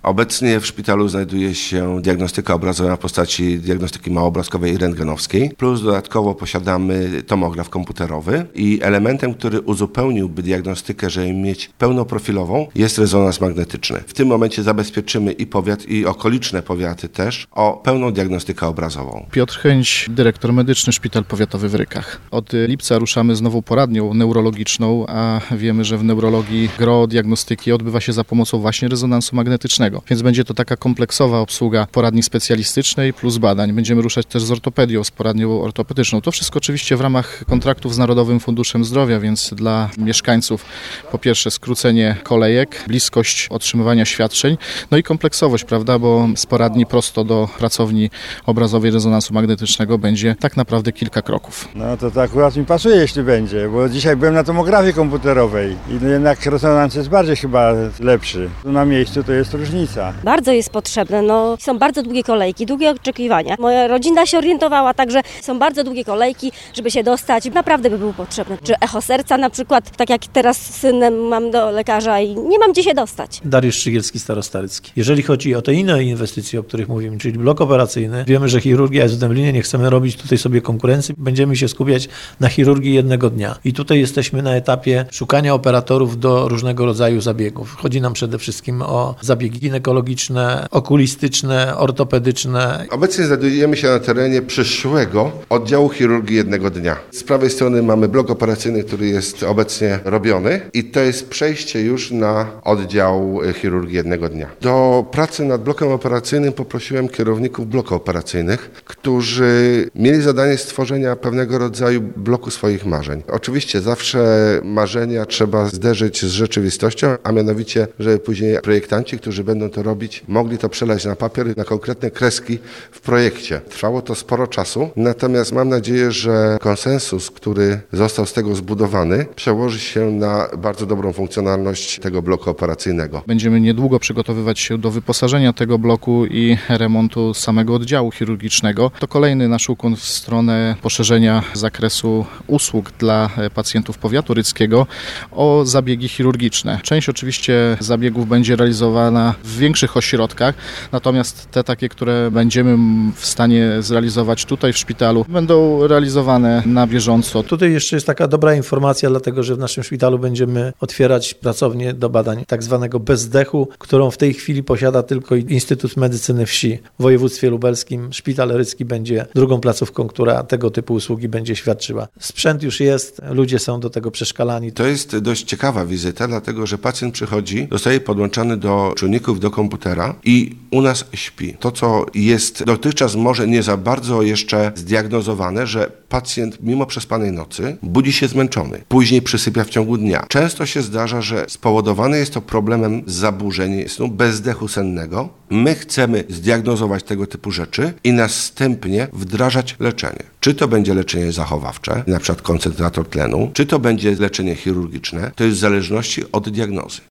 Obecnie w szpitalu znajduje się diagnostyka obrazowa w postaci diagnostyki małoobrazkowej i rentgenowskiej, plus dodatkowo posiadamy tomograf komputerowy i elementem, który uzupełniłby diagnostykę, żeby mieć pełnoprofilową, jest rezonans magnetyczny. W tym momencie zabezpieczymy i powiat, i okoliczne powiaty też o pełną diagnostykę obrazową. Piotr Chęć, dyrektor medyczny Szpital Powiatowy w Rykach. Od lipca ruszamy z nową poradnią neurologiczną, a wiemy, że w neurologii gro diagnostyki odbywa się za pomocą właśnie rezonansu magnetycznego. Więc będzie to taka kompleksowa obsługa poradni specjalistycznej plus badań. Będziemy ruszać też z ortopedią, z poradnią ortopedyczną. To wszystko oczywiście w ramach kontraktów z Narodowym Funduszem Zdrowia, więc dla mieszkańców po pierwsze skrócenie kolejek, bliskość otrzymywania świadczeń, no i kompleksowość, prawda, bo z poradni prosto do pracowni obrazowej rezonansu magnetycznego będzie tak naprawdę kilka kroków. No to akurat mi pasuje, jeśli będzie, bo dzisiaj byłem na tomografii komputerowej i jednak rezonans jest bardziej chyba lepszy. Na miejscu to jest różnica. Bardzo jest potrzebne, są bardzo długie kolejki, długie oczekiwania. Moja rodzina się orientowała, także są bardzo długie kolejki, żeby się dostać. Naprawdę by był potrzebny. Czy echo serca na przykład, tak jak teraz z synem mam do lekarza i nie mam gdzie się dostać. Dariusz Szczygielski, Starostarycki. Jeżeli chodzi o te inne inwestycje, o których mówimy, czyli blok operacyjny, wiemy, że chirurgia jest w Dęblinie, nie chcemy robić tutaj sobie konkurencji, będziemy się skupiać na chirurgii jednego dnia. I tutaj jesteśmy na etapie szukania operatorów do różnego rodzaju zabiegów. Chodzi nam przede wszystkim o zabiegi ginekologiczne, okulistyczne, ortopedyczne. Obecnie znajdujemy się na terenie przyszłego oddziału chirurgii jednego dnia. Z prawej strony mamy blok operacyjny, który jest obecnie robiony i to jest przejście już na oddział chirurgii jednego dnia. Do pracy nad blokiem operacyjnym poprosiłem kierowników bloków operacyjnych, którzy mieli zadanie stworzenia pewnego rodzaju bloku swoich marzeń. Oczywiście zawsze marzenia trzeba zderzyć z rzeczywistością, a mianowicie, żeby później projektanci, którzy będą to robić, mogli to przelać na papier, na konkretne kreski w projekcie. Trwało to sporo czasu, natomiast mam nadzieję, że konsensus, który został z tego zbudowany, przełoży się na bardzo dobrą funkcjonalność tego bloku operacyjnego. Będziemy niedługo przygotowywać się do wyposażenia tego bloku i remontu samego oddziału chirurgicznego. To kolejny nasz ukłon w stronę poszerzenia zakresu usług dla pacjentów powiatu ryckiego o zabiegi chirurgiczne. Część oczywiście zabiegów będzie realizowana w większych ośrodkach, natomiast te takie, które będziemy w stanie zrealizować tutaj w szpitalu, będą realizowane na bieżąco. Tutaj jeszcze jest taka dobra informacja, dlatego że w naszym szpitalu będziemy otwierać pracownię do badań tak zwanego bezdechu, którą w tej chwili posiada tylko Instytut Medycyny Wsi w województwie lubelskim. Szpital rycki będzie drugą placówką, która tego typu usługi będzie świadczyła. Sprzęt już jest, ludzie są do tego przeszkalani. To jest dość ciekawa wizyta, dlatego że pacjent przychodzi, zostaje podłączony do czujników, do komputera i u nas śpi. To, co jest dotychczas może nie za bardzo jeszcze zdiagnozowane, że pacjent mimo przespanej nocy budzi się zmęczony, później przysypia w ciągu dnia. Często się zdarza, że spowodowane jest to problemem zaburzeń snu, bezdechu sennego. My chcemy zdiagnozować tego typu rzeczy i następnie wdrażać leczenie. Czy to będzie leczenie zachowawcze, na przykład koncentrator tlenu, czy to będzie leczenie chirurgiczne, to jest w zależności od diagnozy.